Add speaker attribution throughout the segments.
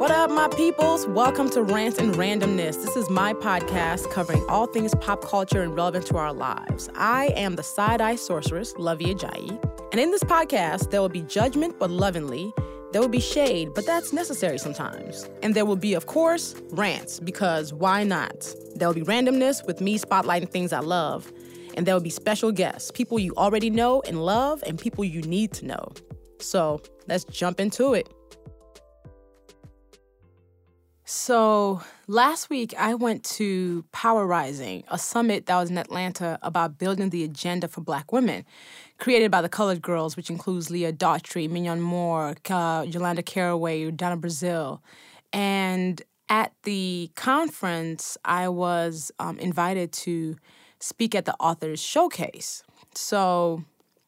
Speaker 1: What up, my peoples? Welcome to Rants and Randomness. This is my podcast covering all things pop culture and relevant to our lives. I am the side-eye sorceress, Lovey Ajayi. And in this podcast, there will be judgment, but lovingly. There will be shade, but that's necessary sometimes. And there will be, of course, rants, because why not? There will be randomness with me spotlighting things I love. And there will be special guests, people you already know and love, and people you need to know. So let's jump into it. So last week, I went to Power Rising, a summit that was in Atlanta about building the agenda for Black women, created by the Colored Girls, which includes Leah Daughtry, Mignon Moore, Yolanda Caraway, Donna Brazile. And at the conference, I was invited to speak at the Authors Showcase. So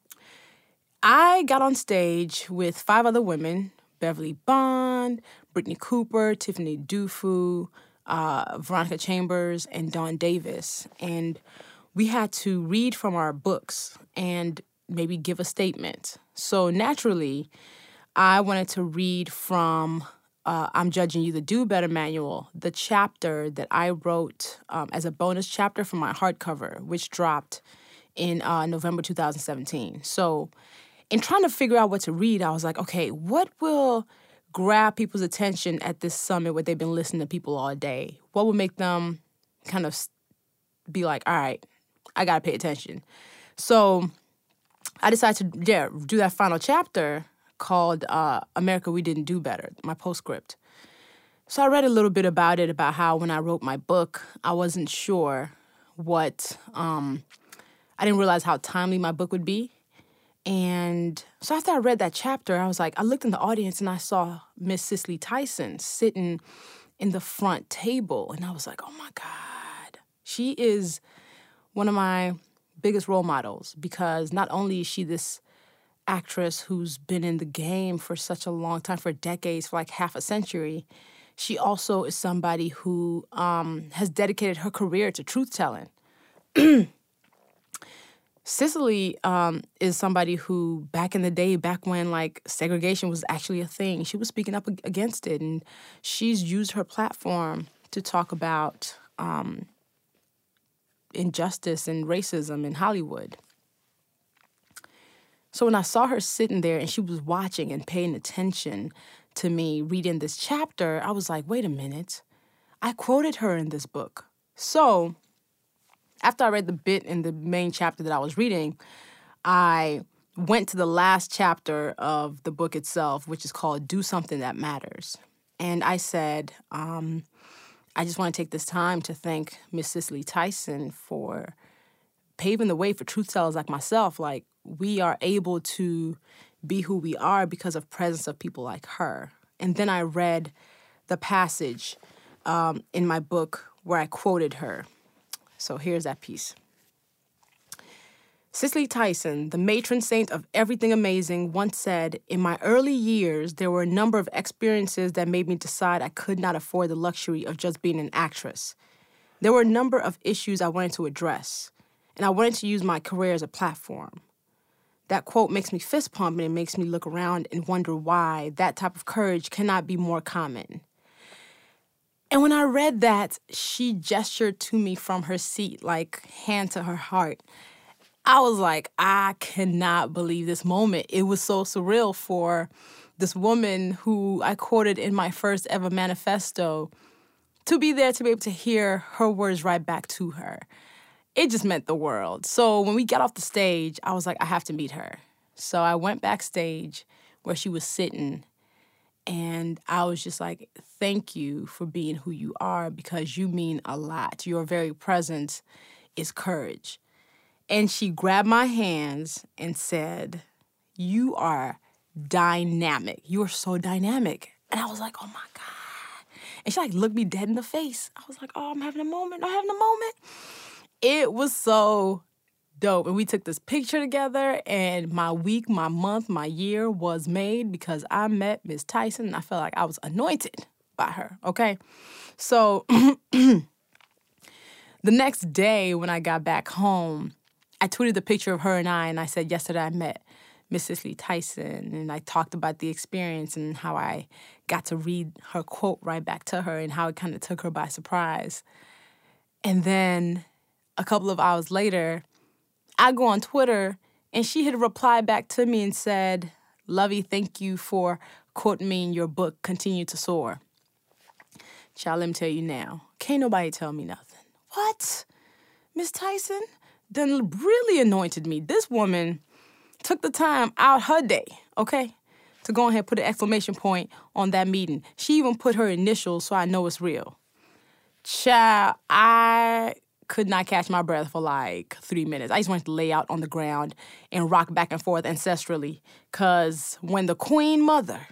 Speaker 1: I got on stage with 5 other women, Beverly Bond, Brittany Cooper, Tiffany Dufu, Veronica Chambers, and Dawn Davis. And we had to read from our books and maybe give a statement. So naturally, I wanted to read from I'm Judging You, the Do Better Manual, the chapter that I wrote as a bonus chapter for my hardcover, which dropped in November 2017. So in trying to figure out what to read, I was like, okay, what will grab people's attention at this summit where they've been listening to people all day? What will make them kind of be like, all right, I got to pay attention? So I decided to do that final chapter called America, We Didn't Do Better, my postscript. So I read a little bit about it, about how when I wrote my book, I wasn't sure what, I didn't realize how timely my book would be. And so after I read that chapter, I was like, I looked in the audience and I saw Miss Cicely Tyson sitting in the front table. And I was like, oh my God, she is one of my biggest role models, because not only is she this actress who's been in the game for such a long time, for decades, for like half a century, she also is somebody who has dedicated her career to truth-telling. Cicely is somebody who, back in the day, back when like segregation was actually a thing, she was speaking up against it, and she's used her platform to talk about injustice and racism in Hollywood. So when I saw her sitting there and she was watching and paying attention to me reading this chapter, I was like, wait a minute, I quoted her in this book. So after I read the bit in the main chapter that I was reading, I went to the last chapter of the book itself, which is called Do Something That Matters. And I said, I just want to take this time to thank Miss Cicely Tyson for paving the way for truth tellers like myself. Like, we are able to be who we are because of presence of people like her. And then I read the passage in my book where I quoted her. So here's that piece. Cicely Tyson, the matron saint of everything amazing, once said, in my early years, there were a number of experiences that made me decide I could not afford the luxury of just being an actress. There were a number of issues I wanted to address, and I wanted to use my career as a platform. That quote makes me fist pump, and it makes me look around and wonder why that type of courage cannot be more common. And when I read that, she gestured to me from her seat, like hand to her heart. I was like, I cannot believe this moment. It was so surreal for this woman who I quoted in my first ever manifesto to be there, to be able to hear her words right back to her. It just meant the world. So when we got off the stage, I was like, I have to meet her. So I went backstage where she was sitting, and I was just like, thank you for being who you are, because you mean a lot. Your very presence is courage. And she grabbed my hands and said, you are dynamic. You are so dynamic. And I was like, oh my God. And she like looked me dead in the face. I was like, oh, I'm having a moment. It was so dope. And we took this picture together, and my week, my month, my year was made because I met Miss Tyson, and I felt like I was anointed by her, okay? So the next day when I got back home, I tweeted the picture of her and I said, yesterday I met Miss Cicely Tyson, and I talked about the experience and how I got to read her quote right back to her and how it kind of took her by surprise. And then a couple of hours later, I go on Twitter, and she had replied back to me and said, "Lovey, thank you for quoting me in your book, Continue to Soar." Child, let me tell you now, can't nobody tell me nothing. What? Miss Tyson done really anointed me. This woman took the time out her day, okay, to go ahead and put an exclamation point on that meeting. She even put her initials so I know it's real. Child, I could not catch my breath for like 3 minutes. I just wanted to lay out on the ground and rock back and forth ancestrally. Because when the Queen Mother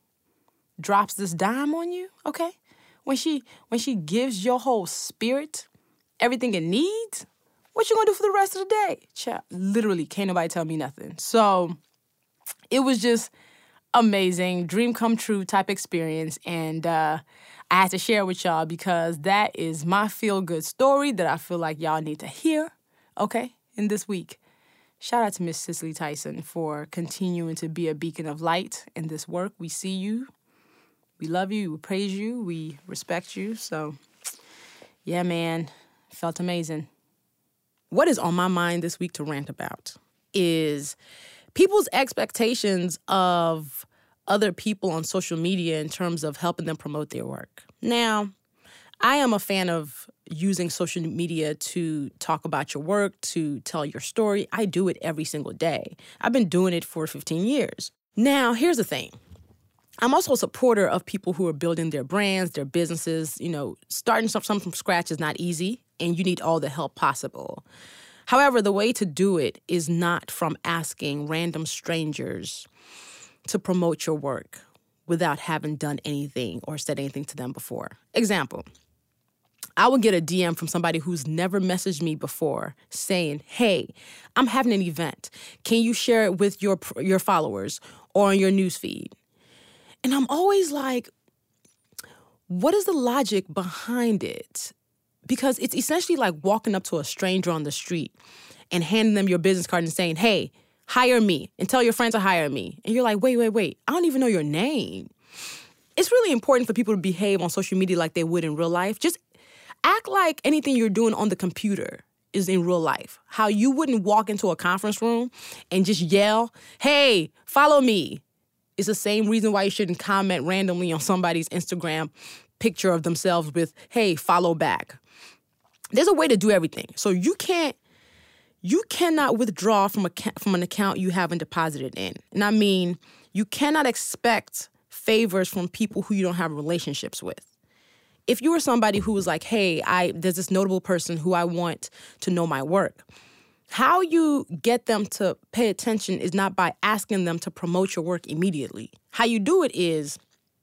Speaker 1: drops this dime on you, okay, when she gives your whole spirit everything it needs, what you gonna do for the rest of the day? Child, literally, can't nobody tell me nothing. So it was just amazing, dream come true type experience. And I had to share with y'all because that is my feel-good story that I feel like y'all need to hear, okay, in this week. Shout out to Miss Cicely Tyson for continuing to be a beacon of light in this work. We see you. We love you. We praise you. We respect you. So, yeah, man, felt amazing. What is on my mind this week to rant about is people's expectations of other people on social media in terms of helping them promote their work. Now, I am a fan of using social media to talk about your work, to tell your story. I do it every single day. I've been doing it for 15 years. Now, here's the thing. I'm also a supporter of people who are building their brands, their businesses. You know, starting something from scratch is not easy, and you need all the help possible. However, the way to do it is not from asking random strangers to promote your work without having done anything or said anything to them before. Example, I would get a DM from somebody who's never messaged me before saying, "Hey, I'm having an event. Can you share it with your followers or on your newsfeed?" And I'm always like, what is the logic behind it? Because it's essentially like walking up to a stranger on the street and handing them your business card and saying, "Hey, hire me and tell your friends to hire me." And you're like, wait, I don't even know your name. It's really important for people to behave on social media like they would in real life. Just act like anything you're doing on the computer is in real life. How you wouldn't walk into a conference room and just yell, "Hey, follow me." It's the same reason why you shouldn't comment randomly on somebody's Instagram picture of themselves with, "Hey, follow back." There's a way to do everything. So you cannot withdraw from an account you haven't deposited in. And I mean, you cannot expect favors from people who you don't have relationships with. If you were somebody who was like, "Hey, there's this notable person who I want to know my work," how you get them to pay attention is not by asking them to promote your work immediately. How you do it is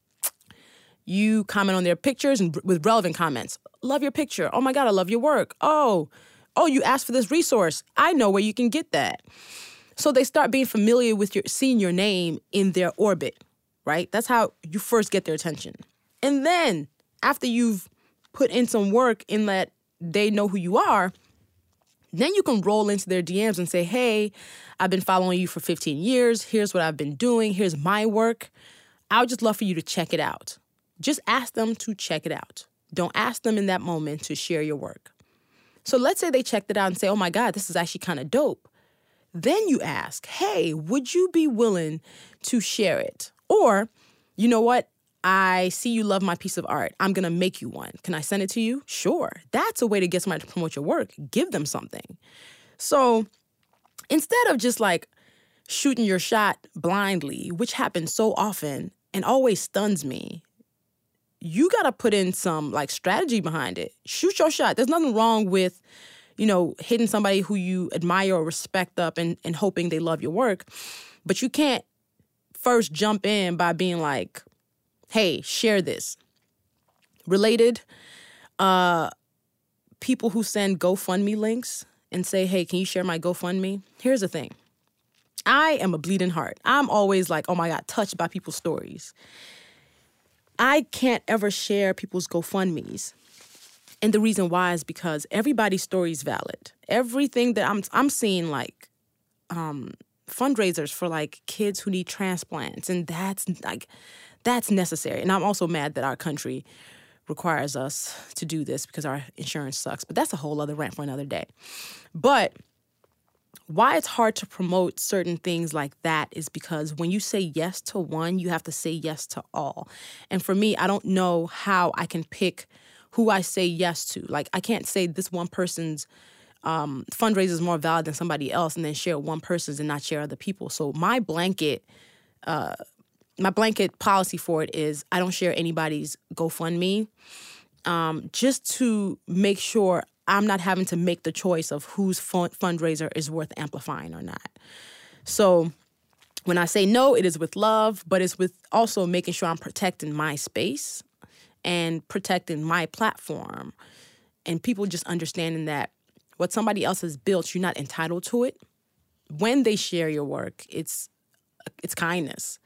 Speaker 1: you comment on their pictures and with relevant comments. "Love your picture. Oh my God, I love your work. Oh, you asked for this resource. I know where you can get that." So they start being familiar with seeing your name in their orbit, right? That's how you first get their attention. And then after you've put in some work in that they know who you are, then you can roll into their DMs and say, "Hey, I've been following you for 15 years. Here's what I've been doing. Here's my work. I would just love for you to check it out." Just ask them to check it out. Don't ask them in that moment to share your work. So let's say they checked it out and say, "Oh my God, this is actually kind of dope." Then you ask, "Hey, would you be willing to share it?" Or, "You know what? I see you love my piece of art. I'm going to make you one. Can I send it to you?" Sure. That's a way to get somebody to promote your work. Give them something. So instead of just like shooting your shot blindly, which happens so often and always stuns me, you got to put in some like strategy behind it. Shoot your shot. There's nothing wrong with, hitting somebody who you admire or respect up and hoping they love your work. But you can't first jump in by being like, "Hey, share this." Related, people who send GoFundMe links and say, "Hey, can you share my GoFundMe?" Here's the thing. I am a bleeding heart. I'm always like, oh my God, touched by people's stories. I can't ever share people's GoFundMes. And the reason why is because everybody's story is valid. Everything that I'm seeing like fundraisers for like kids who need transplants, and that's necessary. And I'm also mad that our country requires us to do this because our insurance sucks. But that's a whole other rant for another day. But why it's hard to promote certain things like that is because when you say yes to one, you have to say yes to all. And for me, I don't know how I can pick who I say yes to. Like, I can't say this one person's fundraiser is more valid than somebody else and then share one person's and not share other people. So my blanket policy for it is I don't share anybody's GoFundMe, just to make sure I'm not having to make the choice of whose fundraiser is worth amplifying or not. So when I say no, it is with love, but it's with also making sure I'm protecting my space and protecting my platform, and people just understanding that what somebody else has built, you're not entitled to it. When they share your work, it's kindness.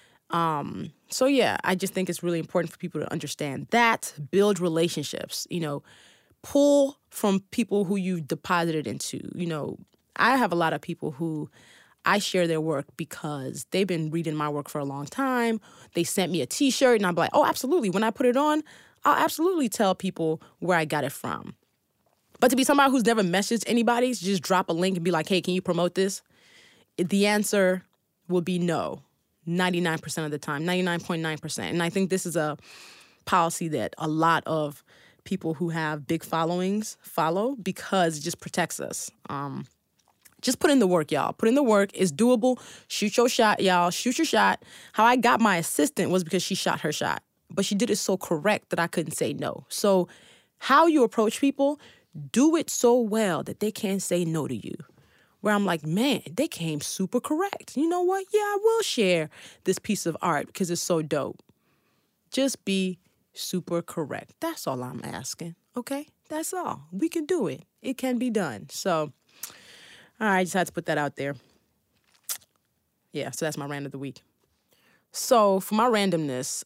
Speaker 1: So yeah, I just think it's really important for people to understand that, build relationships, pull from people who you deposited into. I have a lot of people who I share their work because they've been reading my work for a long time. They sent me a T-shirt and I'm like, oh, absolutely. When I put it on, I'll absolutely tell people where I got it from. But to be somebody who's never messaged anybody, just drop a link and be like, hey, can you promote this? The answer will be no, 99% of the time, 99.9%. And I think this is a policy that a lot of people who have big followings follow because it just protects us. Just put in the work, y'all. Put in the work. It's doable. Shoot your shot, y'all. Shoot your shot. How I got my assistant was because she shot her shot. But she did it so correct that I couldn't say no. So how you approach people, do it so well that they can't say no to you. Where I'm like, man, they came super correct. You know what? Yeah, I will share this piece of art because it's so dope. Just be super correct. That's all I'm asking, okay? That's all. We can do it. It can be done. So, all right, I just had to put that out there. Yeah, so that's my rant of the week. So for my randomness,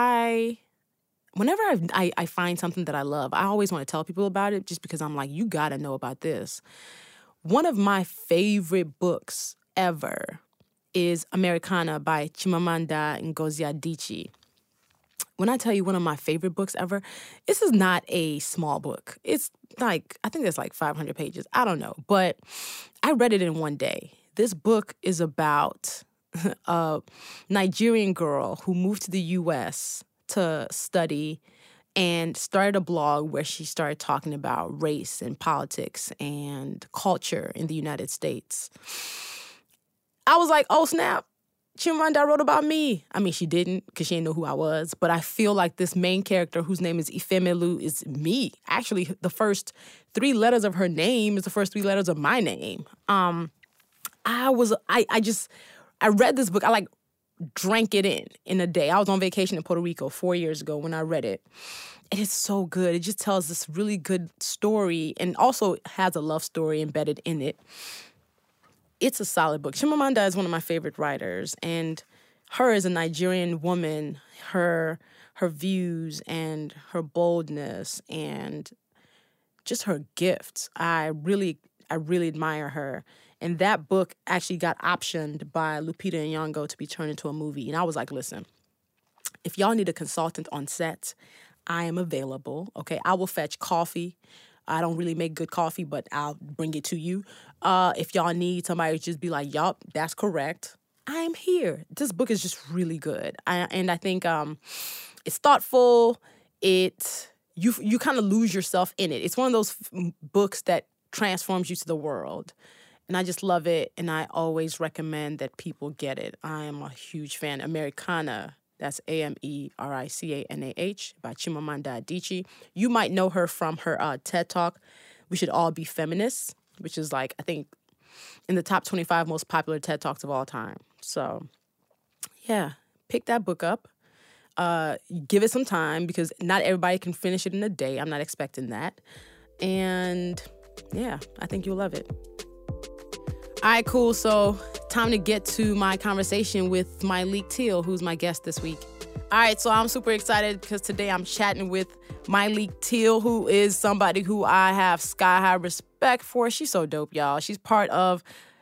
Speaker 1: whenever I find something that I love, I always want to tell people about it just because I'm like, you got to know about this. One of my favorite books ever is Americana by Chimamanda Ngozi Adichie. When I tell you one of my favorite books ever, this is not a small book. It's like, I think there's like 500 pages. I don't know. But I read it in one day. This book is about a Nigerian girl who moved to the U.S. to study and started a blog where she started talking about race and politics and culture in the United States. I was like, oh, snap. Chimamanda wrote about me. I mean, she didn't because she didn't know who I was, but I feel like this main character whose name is Ifemelu is me. Actually, the first 3 letters of her name is the first 3 letters of my name. I read this book. I drank it in a day. I was on vacation in Puerto Rico 4 years ago when I read it. And it's so good. It just tells this really good story and also has a love story embedded in it. It's a solid book. Chimamanda is one of my favorite writers, and her as a Nigerian woman, her views and her boldness and just her gifts, I really admire her. And that book actually got optioned by Lupita Nyong'o to be turned into a movie. And I was like, listen, if y'all need a consultant on set, I am available. Okay, I will fetch coffee. I don't really make good coffee, but I'll bring it to you. If y'all need somebody to just be like, yup, that's correct, I'm here. This book is just really good. And I think it's thoughtful. You kind of lose yourself in it. It's one of those books that transforms you to the world. And I just love it, and I always recommend that people get it. I am a huge fan. Americana, that's Americanah by Chimamanda Adichie. You might know her from her TED Talk, We Should All Be Feminists, which is I think in the top 25 most popular TED Talks of all time. So, yeah, pick that book up. Give it some time because not everybody can finish it in a day. I'm not expecting that. And, yeah, I think you'll love it. All right, cool. So time to get to my conversation with Myleik Teele, who's my guest this week. All right, so I'm super excited because today I'm chatting with Myleik Teele, who is somebody who I have sky-high respect for. She's so dope, y'all. She's part of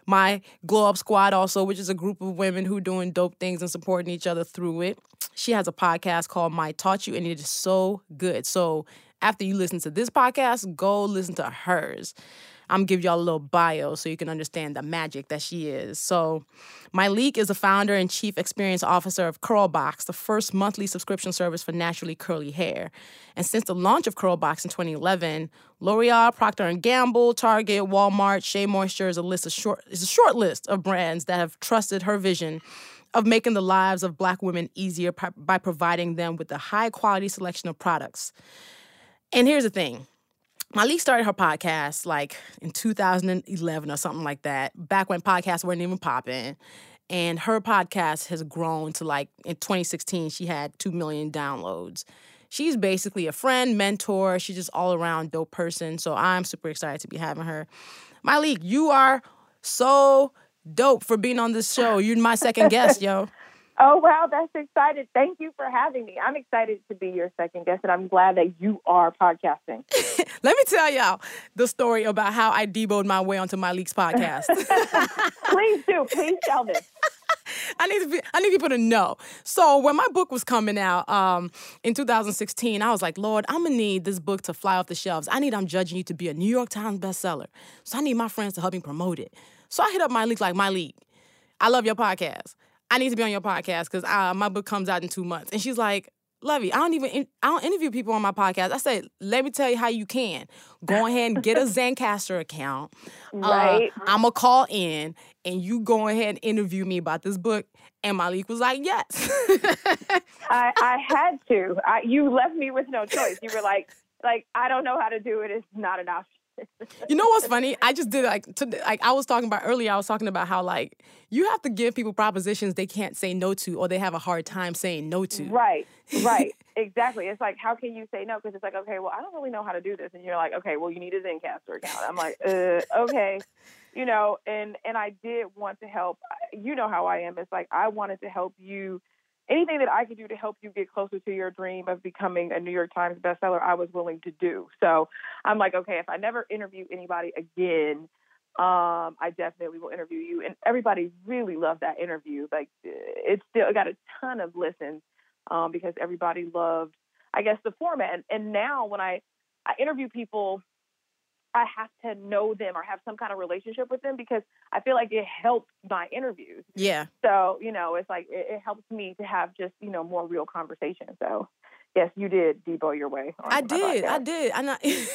Speaker 1: my Glow Up Squad also, which is a group of women who doing dope things and supporting each other through it. She has a podcast called My Taught You, and it is so good. So after you listen to this podcast, go listen to hers. I'm going to give y'all a little bio so you can understand the magic that she is. So Myleik is the founder and chief experience officer of Curlbox, the first monthly subscription service for naturally curly hair. And since the launch of Curlbox in 2011, L'Oreal, Procter & Gamble, Target, Walmart, Shea Moisture is a short list of brands that have trusted her vision of making the lives of Black women easier by providing them with a high-quality selection of products. And here's the thing. Myleik started her podcast like in 2011 or something like that, back when podcasts weren't even popping. And her podcast has grown to like, in 2016, she had 2 million downloads. She's basically a friend, mentor. She's just all around dope person. So I'm super excited to be having her. Myleik, you are so dope for being on this show. You're my second guest, yo.
Speaker 2: Oh, wow, that's exciting. Thank you for having me. I'm excited to be your second guest, and I'm glad that you are podcasting.
Speaker 1: Let me tell y'all the story about how I deboed my way onto Myleik's podcast.
Speaker 2: Please do. Please tell this.
Speaker 1: I need people to know. So when my book was coming out in 2016, I was like, Lord, I'm going to need this book to fly off the shelves. I need I'm Judging You to be a New York Times bestseller. So I need my friends to help me promote it. So I hit up Myleik like, Myleik, I love your podcast. I need to be on your podcast because my book comes out in 2 months. And she's like, Lovey, I don't interview people on my podcast. I said, let me tell you how you can. Go ahead and get a Zencastr account.
Speaker 2: Right.
Speaker 1: I'm going to call in and you go ahead and interview me about this book. And Myleik was like, yes.
Speaker 2: I had to. You left me with no choice. You were like, I don't know how to do it. It's not an option.
Speaker 1: You know what's funny? I just did I was talking about earlier. I was talking about how like you have to give people propositions they can't say no to, or they have a hard time saying no to.
Speaker 2: Right, exactly. It's like, how can you say no? Because it's like, okay, well, I don't really know how to do this, and you're like, okay, well, you need a Zencastr account. I'm like, okay, you know, and I did want to help. You know how I am. It's like I wanted to help you. Anything that I could do to help you get closer to your dream of becoming a New York Times bestseller, I was willing to do. So I'm like, okay, if I never interview anybody again, I definitely will interview you. And everybody really loved that interview. Like, it still got a ton of listens because everybody loved, I guess, the format. And now when I interview people, I have to know them or have some kind of relationship with them because I feel like it helps my interviews.
Speaker 1: Yeah.
Speaker 2: So, you know, it's like it helps me to have just, you know, more real conversation. So, yes, you did debo your way.
Speaker 1: I did. And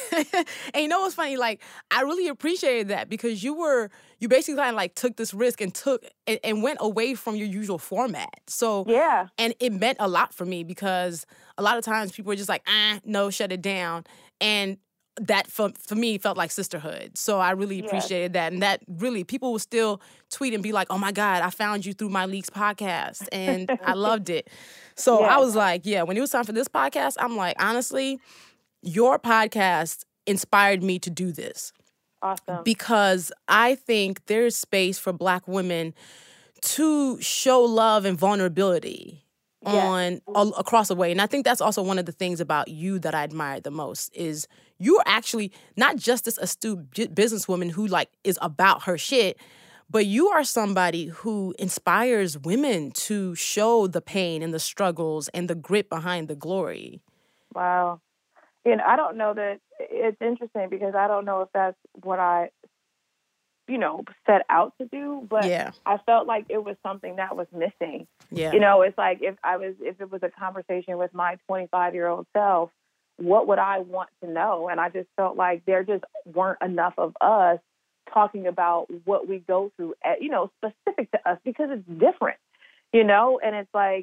Speaker 1: you know what's funny? Like, I really appreciated that because you basically kind of like took this risk and went away from your usual format. So,
Speaker 2: yeah.
Speaker 1: And it meant a lot for me because a lot of times people were just like, no, shut it down. And that for me felt like sisterhood. So I really appreciated that. And that really, people will still tweet and be like, oh my God, I found you through Myleik's podcast. And I loved it. So I was like, yeah, when it was time for this podcast, I'm like, honestly, your podcast inspired me to do this.
Speaker 2: Awesome.
Speaker 1: Because I think there's space for Black women to show love and vulnerability across the way. And I think that's also one of the things about you that I admired the most is you're actually not just this astute businesswoman who like is about her shit, but you are somebody who inspires women to show the pain and the struggles and the grit behind the glory.
Speaker 2: Wow. And I don't know that it's interesting because I don't know if that's what I, you know, set out to do, but I felt like it was something that was missing.
Speaker 1: Yeah.
Speaker 2: You know, it's like if it was a conversation with my 25-year-old self, what would I want to know? And I just felt like there just weren't enough of us talking about what we go through, you know, specific to us because it's different, you know, and it's like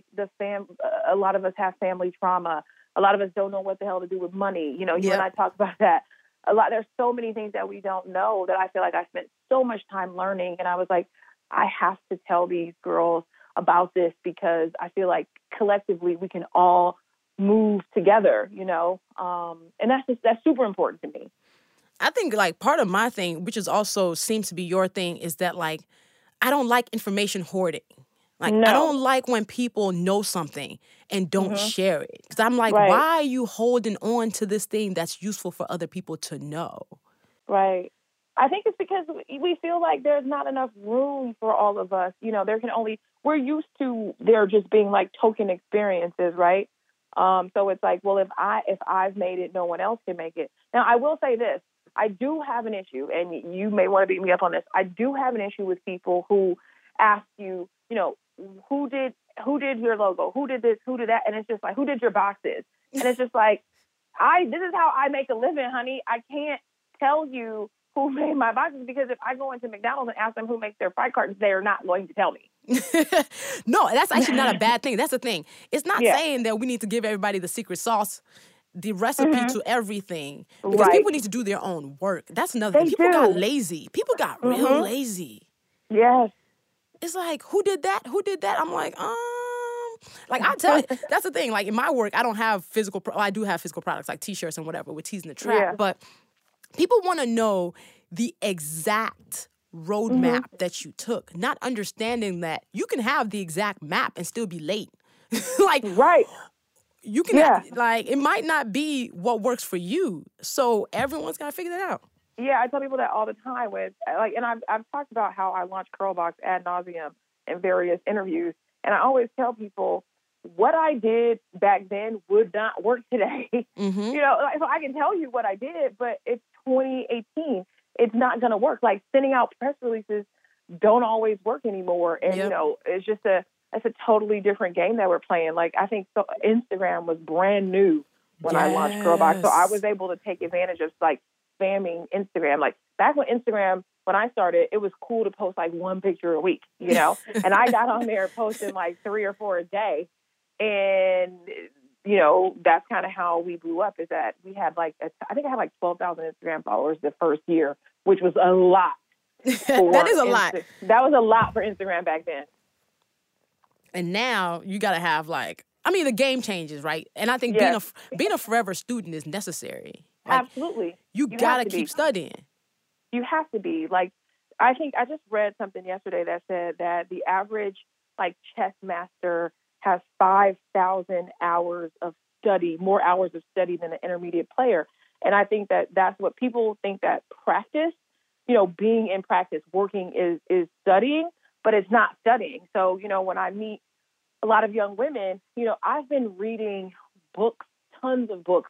Speaker 2: a lot of us have family trauma. A lot of us don't know what the hell to do with money. You know, you and I talk about that a lot. There's so many things that we don't know that I feel like I spent so much time learning. And I was like, I have to tell these girls about this because I feel like collectively we can all move together, you know? And that's super important to me.
Speaker 1: I think like part of my thing, which is also seems to be your thing, is that like, I don't like information hoarding. Like, I don't like when people know something and don't share it. Because I'm like, why are you holding on to this thing that's useful for other people to know?
Speaker 2: Right. I think it's because we feel like there's not enough room for all of us. You know, we're used to there just being like token experiences, right? So it's like, well, if I've made it, no one else can make it. Now, I will say this. I do have an issue, and you may want to beat me up on this. I do have an issue with people who ask you, you know, who did your logo? Who did this? Who did that? And it's just like, who did your boxes? And it's just like, this is how I make a living, honey. I can't tell you who made my boxes, because if I go into McDonald's and ask them who makes their fried cartons, they are not going to tell me.
Speaker 1: No, that's actually not a bad thing. That's the thing. It's not saying that we need to give everybody the secret sauce, the recipe to everything, because people need to do their own work. That's another thing. People got lazy. People got real lazy.
Speaker 2: Yes.
Speaker 1: It's like, who did that? Who did that? I'm like, like I tell you, that's the thing. Like in my work, I don't have physical. I do have physical products like T-shirts and whatever with Tees in the Trap, but people want to know the exact roadmap that you took, not understanding that you can have the exact map and still be late. Like, you can, like, it might not be what works for you. So everyone's got to figure that out.
Speaker 2: Yeah, I tell people that all the time and I've talked about how I launched Curlbox ad nauseum in various interviews. And I always tell people what I did back then would not work today. You know, so I can tell you what I did, but it's 2018. It's not going to work. Like sending out press releases don't always work anymore. And, you know, it's just it's a totally different game that we're playing. Like I think Instagram was brand new when I launched Curlbox. So I was able to take advantage of like spamming Instagram. Like back when Instagram, when I started, it was cool to post like one picture a week, you know, and I got on there posting like 3 or 4 a day. And, you know, that's kind of how we blew up, is that we had like, I think I had like 12,000 Instagram followers the first year, which was a lot.
Speaker 1: That is a lot.
Speaker 2: That was a lot for Instagram back then.
Speaker 1: And now you got to have like, I mean, the game changes, right? And I think being a forever student is necessary. Like,
Speaker 2: absolutely.
Speaker 1: You got to keep studying.
Speaker 2: You have to be. Like, I think I just read something yesterday that said that the average like chess master has 5,000 hours of study, more hours of study than an intermediate player. And I think that that's what people think, that practice, you know, being in practice, working is studying, but it's not studying. So, you know, when I meet a lot of young women, you know, I've been reading books, tons of books,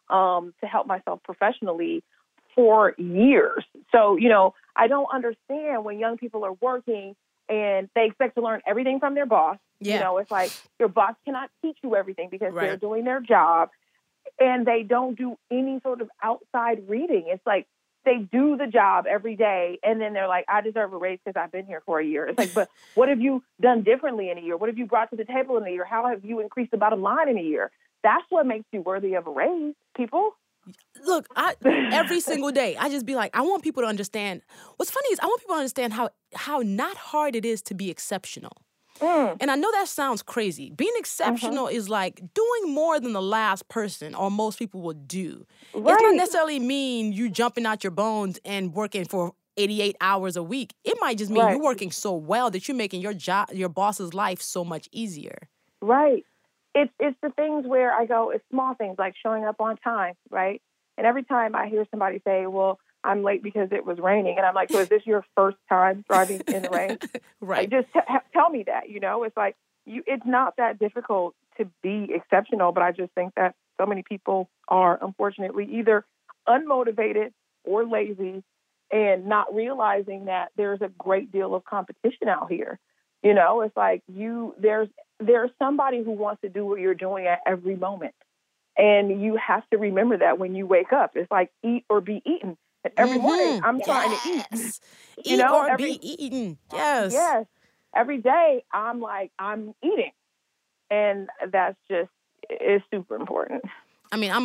Speaker 2: to help myself professionally for years. So, you know, I don't understand when young people are working and they expect to learn everything from their boss. You know, it's like your boss cannot teach you everything because they're doing their job, and they don't do any sort of outside reading. It's like they do the job every day, and then they're like, I deserve a raise because I've been here for a year. It's like, but what have you done differently in a year? What have you brought to the table in a year? How have you increased the bottom line in a year? That's what makes you worthy of a raise, people.
Speaker 1: Look, every single day, I just be like, I want people to understand. What's funny is I want people to understand how not hard it is to be exceptional. And I know that sounds crazy. Being exceptional is like doing more than the last person or most people will do. It's not necessarily mean you jumping out your bones and working for 88 hours a week. It might just mean you're working so well that you're making your job, your boss's life so much easier.
Speaker 2: Right. It's the things where I go, it's small things like showing up on time, right? And every time I hear somebody say, well, I'm late because it was raining. And I'm like, so is this your first time driving in the rain?
Speaker 1: Right.
Speaker 2: Like, just tell me that, you know? It's like, it's not that difficult to be exceptional, but I just think that so many people are, unfortunately, either unmotivated or lazy and not realizing that there's a great deal of competition out here. You know, it's like there's somebody who wants to do what you're doing at every moment. And you have to remember that when you wake up. It's like eat or be eaten. And every morning I'm trying to eat.
Speaker 1: You know, or be eaten. Yes.
Speaker 2: Yes. Every day I'm like, I'm eating. And that's just, it's super important.
Speaker 1: I mean,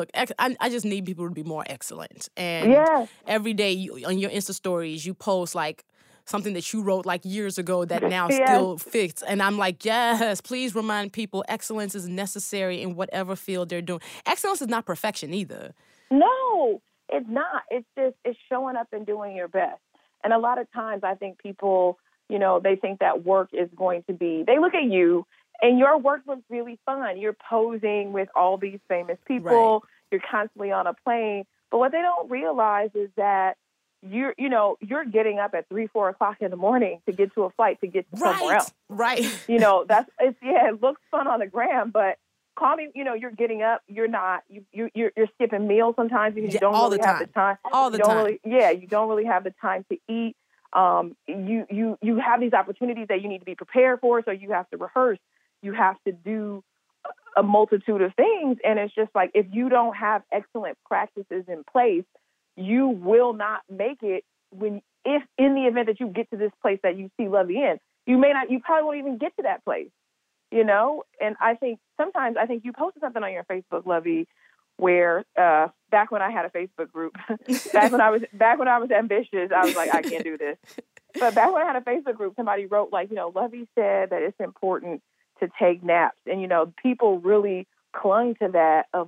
Speaker 1: I just need people to be more excellent. And every day on your Insta stories, you post like something that you wrote like years ago that now still fits. And I'm like, yes, please remind people excellence is necessary in whatever field they're doing. Excellence is not perfection either.
Speaker 2: No, it's not. It's showing up and doing your best. And a lot of times I think people, you know, they think that work is going to be, they look at you and your work looks really fun. You're posing with all these famous people. You're constantly on a plane. But what they don't realize is that you're getting up at 3-4 o'clock in the morning to get to a flight to get to somewhere else.
Speaker 1: Right.
Speaker 2: It looks fun on the gram, but call me, you're getting up, you're not, you're skipping meals sometimes because you don't really have the time.
Speaker 1: All the time.
Speaker 2: You don't really have the time to eat. You have these opportunities that you need to be prepared for, so you have to rehearse. You have to do a multitude of things, and it's just like, if you don't have excellent practices in place, you will not make it if in the event that you get to this place that you see Lovey in. You probably won't even get to that place, And I think sometimes, you posted something on your Facebook, Lovey, where back when I had a Facebook group, back when I was ambitious, I was like, I can't do this. But back when I had a Facebook group, somebody wrote Lovey said that it's important to take naps, and people really clung to that of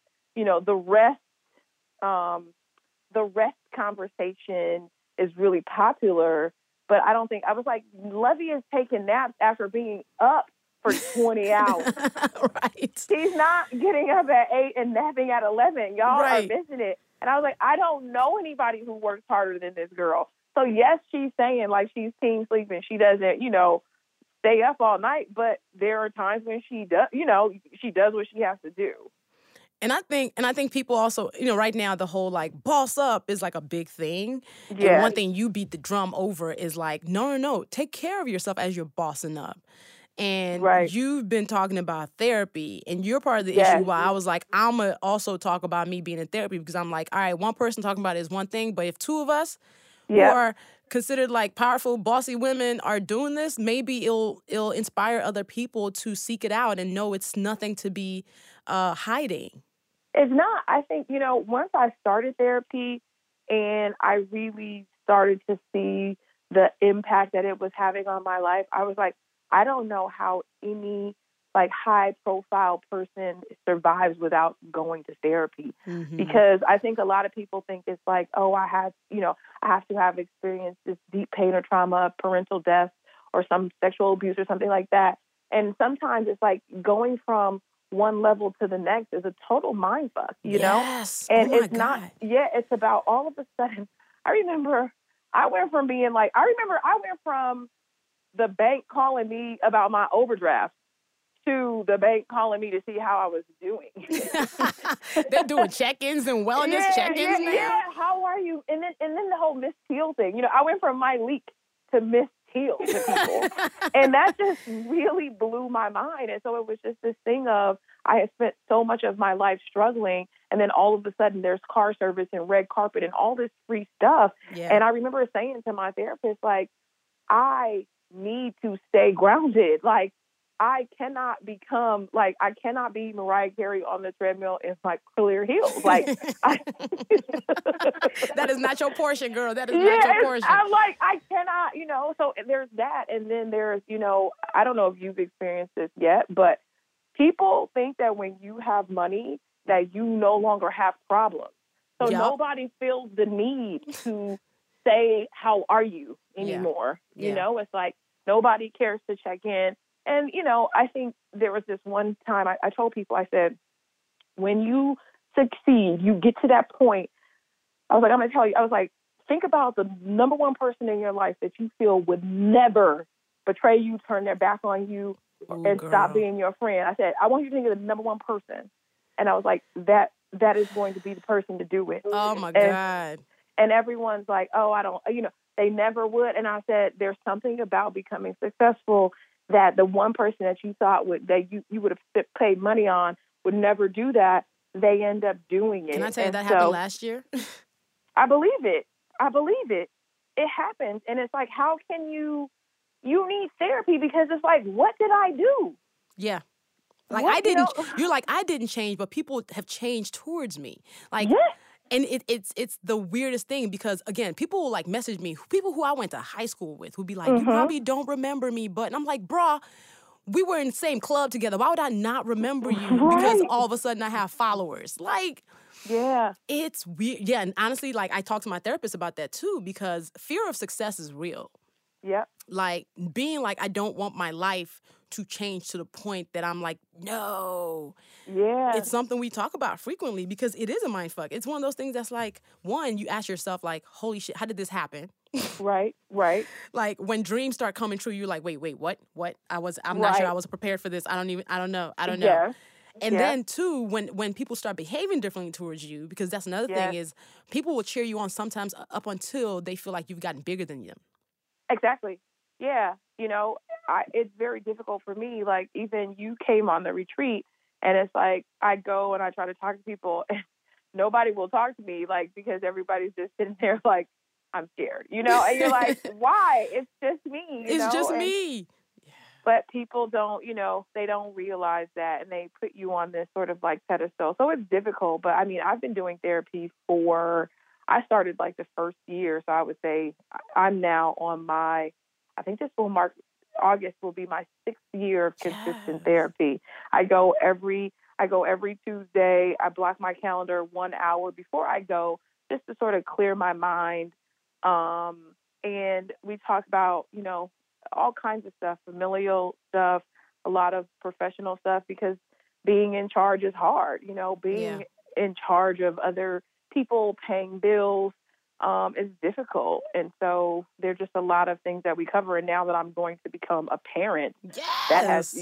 Speaker 2: the rest conversation is really popular, but I don't think, I was like, Lovey is taking naps after being up for 20 hours.
Speaker 1: Right.
Speaker 2: She's not getting up at 8 and napping at 11. Y'all are missing it. And I was like, I don't know anybody who works harder than this girl. So yes, she's saying she's team sleeping. She doesn't, stay up all night, but there are times when she does, she does what she has to do.
Speaker 1: And I think people also, right now the whole boss up is a big thing.
Speaker 2: Yeah.
Speaker 1: And one thing you beat the drum over is no, take care of yourself as you're bossing up. And you've been talking about therapy, and you're part of the issue why I was like, I'm going to also talk about me being in therapy, because I'm like, all right, one person talking about it is one thing, but if two of us who are considered powerful, bossy women are doing this, maybe it'll inspire other people to seek it out and know it's nothing to be hiding.
Speaker 2: It's not. I think, once I started therapy and I really started to see the impact that it was having on my life, I was like, I don't know how any high profile person survives without going to therapy. Mm-hmm. Because I think a lot of people think it's I have to have experienced this deep pain or trauma, parental death, or some sexual abuse or something like that. And sometimes it's going from one level to the next is a total mind fuck,
Speaker 1: yes.
Speaker 2: know? And
Speaker 1: it's
Speaker 2: not, it's about all of a sudden. I remember I went from the bank calling me about my overdraft to the bank calling me to see how I was doing.
Speaker 1: They're doing check-ins and wellness check-ins now.
Speaker 2: Yeah, how are you? And then the whole Miss Teal thing. I went from my leak to Miss Teal to people. And that just really blew my mind. And so it was just this thing of, I had spent so much of my life struggling, and then all of a sudden there's car service and red carpet and all this free stuff. Yeah. And I remember saying to my therapist, I need to stay grounded. I cannot be Mariah Carey on the treadmill in clear heels.
Speaker 1: That is not your portion, girl. That is not your portion.
Speaker 2: I'm I cannot, so there's that. And then there's, I don't know if you've experienced this yet, but people think that when you have money that you no longer have problems. So nobody feels the need to say, how are you anymore?
Speaker 1: Yeah.
Speaker 2: It's nobody cares to check in. And, I think there was this one time I told people, I said, when you succeed, you get to that point. I was I'm going to tell you, I was think about the number one person in your life that you feel would never betray you, turn their back on you, stop being your friend. I said, I want you to think of the number one person. And I was that is going to be the person to do it.
Speaker 1: Oh, my God.
Speaker 2: And everyone's oh, I don't, they never would. And I said, there's something about becoming successful that the one person that you thought you would have paid money on would never do that. They end up doing it.
Speaker 1: Can I tell you that happened last year?
Speaker 2: I believe it. It happens. And it's how can you need therapy, because it's what did I do?
Speaker 1: Yeah. I didn't change, but people have changed towards me.
Speaker 2: Yes.
Speaker 1: And it's the weirdest thing, because, again, people will, message me, people who I went to high school with, who'd be like, you probably don't remember me, but, and I'm like, bruh, we were in the same club together. Why would I not remember you?
Speaker 2: Right.
Speaker 1: Because all of a sudden I have followers.
Speaker 2: Yeah.
Speaker 1: It's weird. Yeah, and honestly, I talked to my therapist about that, too, because fear of success is real.
Speaker 2: Yep.
Speaker 1: Being I don't want my life to change to the point that I'm like, no.
Speaker 2: Yeah.
Speaker 1: It's something we talk about frequently because it is a mind fuck. It's one of those things that's like, one, you ask yourself like, holy shit, how did this happen?
Speaker 2: Right.
Speaker 1: Like when dreams start coming true, you're like, wait, what? I'm not
Speaker 2: Right.
Speaker 1: sure I was prepared for this. I don't know.
Speaker 2: Yeah.
Speaker 1: And then too, when people start behaving differently towards you, because that's another thing is people will cheer you on sometimes up until they feel like you've gotten bigger than them.
Speaker 2: Exactly. Yeah. You know, it's very difficult for me. Like even you came on the retreat and it's like I go and I try to talk to people and nobody will talk to me like because everybody's just sitting there like I'm scared, you know, and you're like, why? It's just me.
Speaker 1: It's just me.
Speaker 2: But people don't, you know, they don't realize that and they put you on this sort of like pedestal. So it's difficult. But I mean, I've been doing therapy I started like the first year. So I would say I'm now on I think August will be my 6th year of consistent therapy. I go every Tuesday. I block my calendar 1 hour before I go just to sort of clear my mind. And we talk about, you know, all kinds of stuff, familial stuff, a lot of professional stuff, because being in charge is hard, you know, being in charge of other people paying bills is difficult. And so there's just a lot of things that we cover. And now that I'm going to become a parent, that has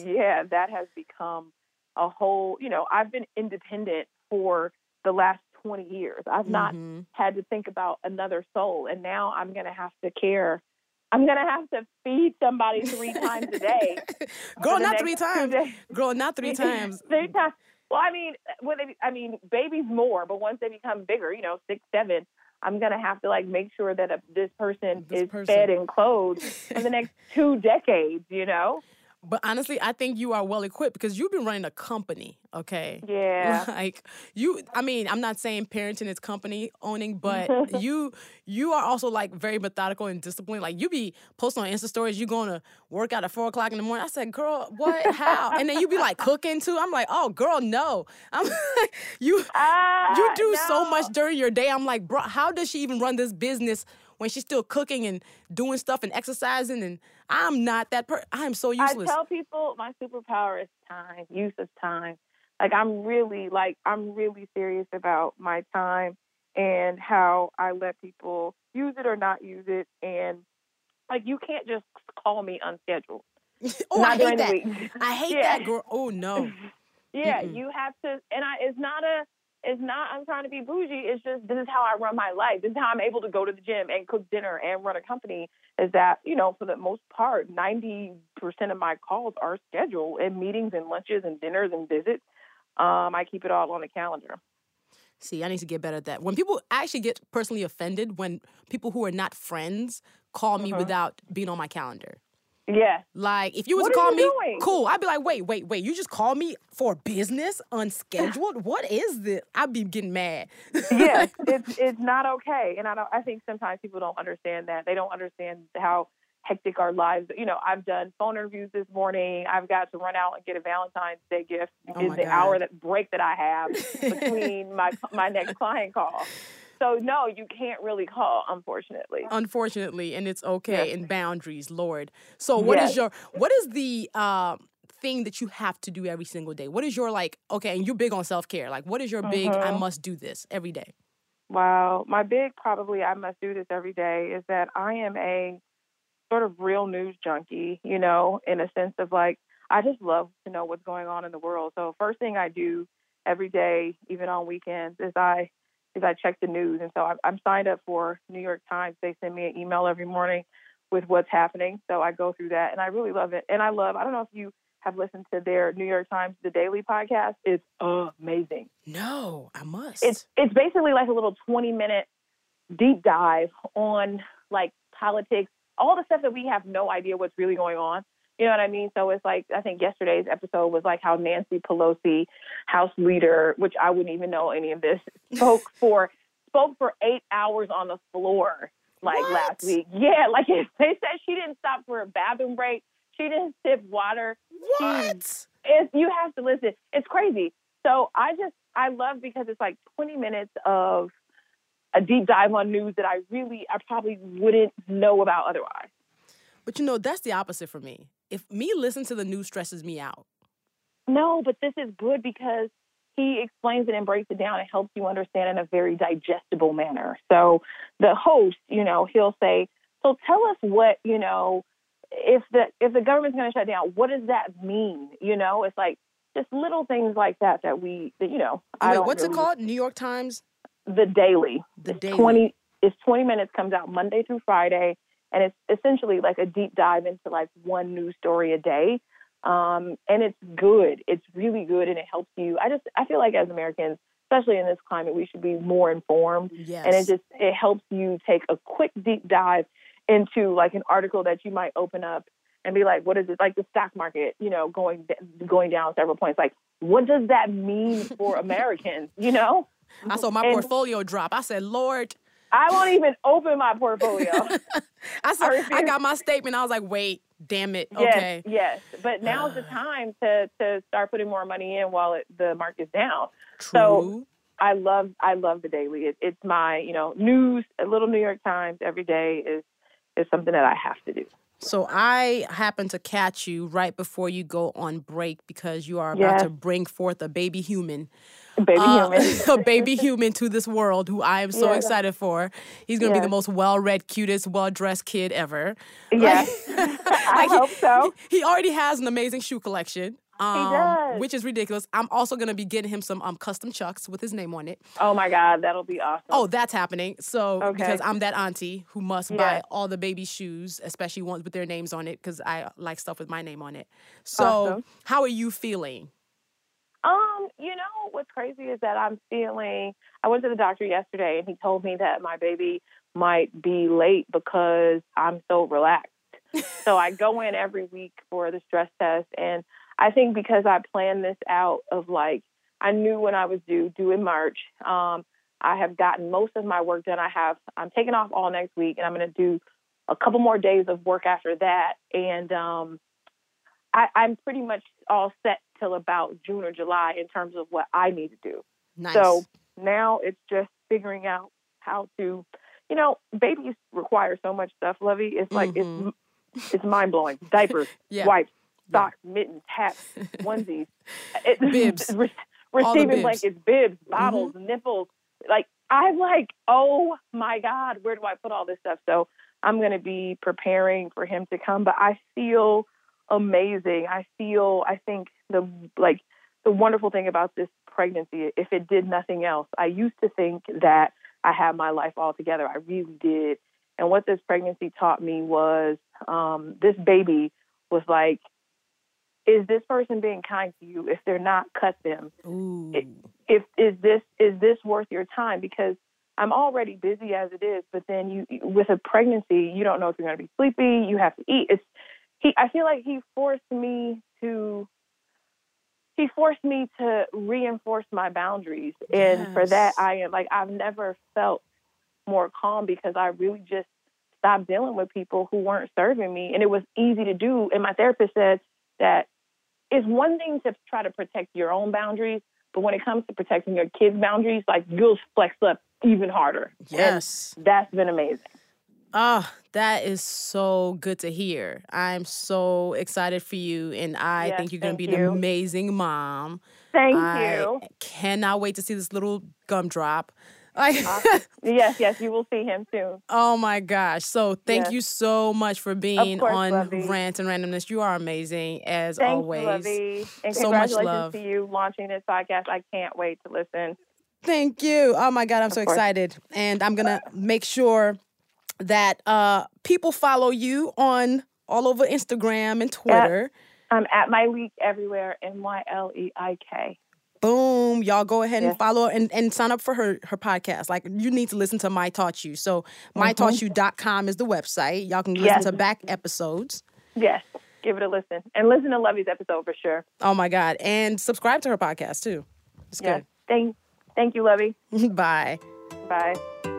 Speaker 2: become a whole, you know, I've been independent for the last 20 years. I've not had to think about another soul. And now I'm going to have to care. I'm going to have to feed somebody 3 times a day.
Speaker 1: Girl, not 3 times. Girl, not 3 times.
Speaker 2: 3 times. Well, I mean, babies more, but once they become bigger, you know, 6, 7, I'm going to have to like make sure that this person is fed and clothed for the next 2 decades, you know?
Speaker 1: But honestly, I think you are well equipped because you've been running a company, okay?
Speaker 2: Yeah.
Speaker 1: Like I'm not saying parenting is company owning, but you are also like very methodical and disciplined. Like you be posting on Insta stories, you going to work out at 4 o'clock in the morning. I said, girl, what, how? And then you be like cooking too. I'm like, oh, girl, no. I'm like, you do so much during your day. I'm like, bro, how does she even run this business when she's still cooking and doing stuff and exercising? And I'm not that I am so useless.
Speaker 2: I tell people my superpower is time, use of time. Like I'm really serious about my time and how I let people use it or not use it. And like you can't just call me unscheduled.
Speaker 1: Oh, I hate that. I hate that, girl. Oh no.
Speaker 2: Yeah, you have to. And it's not I'm trying to be bougie. It's just this is how I run my life. This is how I'm able to go to the gym and cook dinner and run a company, is that, you know, for the most part, 90% of my calls are scheduled, and meetings and lunches and dinners and visits. I keep it all on the calendar.
Speaker 1: See, I need to get better at that. When people actually get personally offended when people who are not friends call me without being on my calendar.
Speaker 2: Yeah.
Speaker 1: Like, if you was to call me, cool. I'd be like, wait. You just call me for business unscheduled? What is this? I'd be getting mad.
Speaker 2: Yes, it's not okay. And I think sometimes people don't understand that. They don't understand how hectic our lives. You know, I've done phone interviews this morning. I've got to run out and get a Valentine's Day gift. Is the hour break that I have between my next client call. So, no, you can't really call, unfortunately.
Speaker 1: Unfortunately, and it's okay, and boundaries, Lord. So what is the thing that you have to do every single day? What is your, like, okay, and you're big on self-care. Like, what is your big, I must do this every day?
Speaker 2: Wow. My big, probably, I must do this every day is that I am a sort of real news junkie, you know, in a sense of, like, I just love to know what's going on in the world. So first thing I do every day, even on weekends, is I check the news. And so I'm signed up for New York Times. They send me an email every morning with what's happening. So I go through that, and I really love it. And I don't know if you have listened to their New York Times, The Daily podcast. It's amazing.
Speaker 1: No, I must.
Speaker 2: It's basically like a little 20-minute deep dive on, like, politics, all the stuff that we have no idea what's really going on. You know what I mean? So it's like, I think yesterday's episode was like how Nancy Pelosi, House Leader, which I wouldn't even know any of this, spoke for 8 hours on the floor, like last week. Yeah, like they said she didn't stop for a bathroom break. She didn't sip water.
Speaker 1: What?
Speaker 2: You have to listen. It's crazy. So I love, because it's like 20 minutes of a deep dive on news that I probably wouldn't know about otherwise.
Speaker 1: But, you know, that's the opposite for me. if me listening to the news stresses me out.
Speaker 2: No, but this is good because he explains it and breaks it down and helps you understand in a very digestible manner. So the host, he'll say, so tell us what, if the government's going to shut down, what does that mean? It's like just little things like that
Speaker 1: Wait, what's it called? New York Times?
Speaker 2: The Daily.
Speaker 1: The Daily.
Speaker 2: It's 20 minutes, comes out Monday through Friday, and it's essentially like a deep dive into like one news story a day. And it's good. It's really good, and it helps you. I feel like as Americans, especially in this climate, we should be more informed.
Speaker 1: Yes.
Speaker 2: And it helps you take a quick deep dive into like an article that you might open up and be like, what is it? Like the stock market, going down several points. Like, what does that mean for Americans?
Speaker 1: I saw my portfolio drop. I said, Lord.
Speaker 2: I won't even open my portfolio.
Speaker 1: I got my statement. I was like, wait, damn it. Okay.
Speaker 2: Yes. But now's the time to start putting more money in while the market's down.
Speaker 1: True.
Speaker 2: So I love the Daily. It's my, news, a little New York Times every day is something that I have to do.
Speaker 1: So I happened to catch you right before you go on break because you are about to bring forth a baby human. A baby human to this world who I am so excited for. He's going to be the most well-read, cutest, well-dressed kid ever.
Speaker 2: Yes. I hope so.
Speaker 1: He already has an amazing shoe collection.
Speaker 2: He does.
Speaker 1: Which is ridiculous. I'm also going to be getting him some custom Chucks with his name on it.
Speaker 2: Oh, my God. That'll be awesome.
Speaker 1: Oh, that's happening. So, because I'm that auntie who must buy all the baby shoes, especially ones with their names on it, because I like stuff with my name on it. So, How are you feeling?
Speaker 2: What's crazy is that I went to the doctor yesterday, and he told me that my baby might be late because I'm so relaxed. So I go in every week for the stress test, and I think because I planned this out of like, I knew when I was due in March. I have gotten most of my work done. I'm taking off all next week, and I'm going to do a couple more days of work after that. And I'm pretty much all set till about June or July in terms of what I need to do.
Speaker 1: Nice.
Speaker 2: So now it's just figuring out how to, babies require so much stuff, Lovey. It's like, it's mind blowing. Diapers, wipes, socks, mittens, hats, onesies,
Speaker 1: bibs,
Speaker 2: receiving blankets, bibs, bottles, nipples. Like, I'm like, oh my God, where do I put all this stuff? So I'm going to be preparing for him to come, but I feel amazing. I think the wonderful thing about this pregnancy, if it did nothing else, I used to think that I had my life all together. I really did. And what this pregnancy taught me was this baby was like, is this person being kind to you? If they're not, cut them. Is this worth your time? Because I'm already busy as it is, but then with a pregnancy, you don't know if you're going to be sleepy. You have to eat. I feel like he forced me to reinforce my boundaries. And for that, I've never felt more calm because I really just stopped dealing with people who weren't serving me. And it was easy to do. And my therapist said that it's one thing to try to protect your own boundaries, but when it comes to protecting your kids' boundaries, like, you'll flex up even harder.
Speaker 1: Yes.
Speaker 2: And that's been amazing.
Speaker 1: That is so good to hear. I'm so excited for you, and I think you're going to be an amazing mom.
Speaker 2: Thank you.
Speaker 1: I cannot wait to see this little gumdrop.
Speaker 2: Yes, you will see him soon.
Speaker 1: Oh my gosh. So thank you so much for being on Lovey. Rants and Randomness. You are amazing as always.
Speaker 2: Thank you, Lovey. And
Speaker 1: so much love.
Speaker 2: Congratulations to you launching this podcast. I can't wait to listen.
Speaker 1: Thank you. Oh my God, I'm so excited. And I'm going to make sure that people follow you on all over Instagram and Twitter.
Speaker 2: I'm at Myleik everywhere, MYLEIK.
Speaker 1: Boom. Y'all go ahead and follow and sign up for her podcast. Like, you need to listen to My Taught You. So mytaughtyou.com is the website. Y'all can listen to back episodes.
Speaker 2: Yes. Give it a listen. And listen to Lovey's episode for sure.
Speaker 1: Oh, my God. And subscribe to her podcast, too. It's good.
Speaker 2: Thank you, Lovey.
Speaker 1: Bye.
Speaker 2: Bye.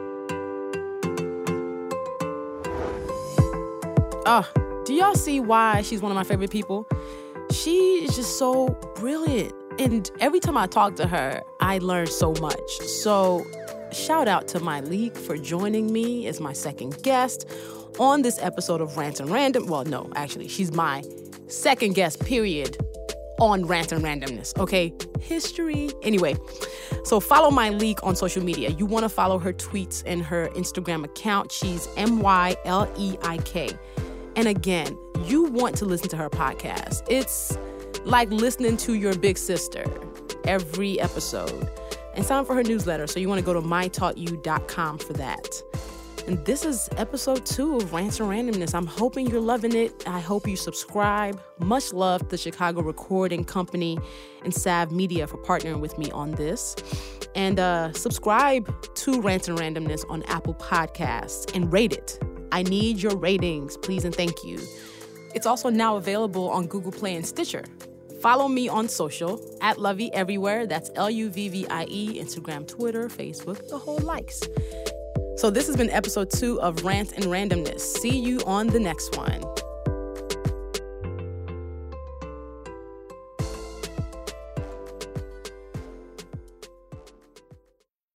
Speaker 1: Do y'all see why she's one of my favorite people? She is just so brilliant. And every time I talk to her, I learn so much. So shout out to Myleik for joining me as my second guest on this episode of Rants and Random. Well, no, actually, she's my second guest, period, on Rant and Randomness, okay? History. Anyway, so follow Myleik on social media. You want to follow her tweets and her Instagram account. She's Myleik. And again, you want to listen to her podcast. It's like listening to your big sister every episode. And sign up for her newsletter. So you want to go to mytaughtyou.com for that. And this is episode 2 of Rants and Randomness. I'm hoping you're loving it. I hope you subscribe. Much love to Chicago Recording Company and Sav Media for partnering with me on this. And subscribe to Rants and Randomness on Apple Podcasts and rate it. I need your ratings, please and thank you. It's also now available on Google Play and Stitcher. Follow me on social, @Luvvie everywhere. That's LUVVIE, Instagram, Twitter, Facebook, the whole likes. So this has been episode 2 of Rant and Randomness. See you on the next one.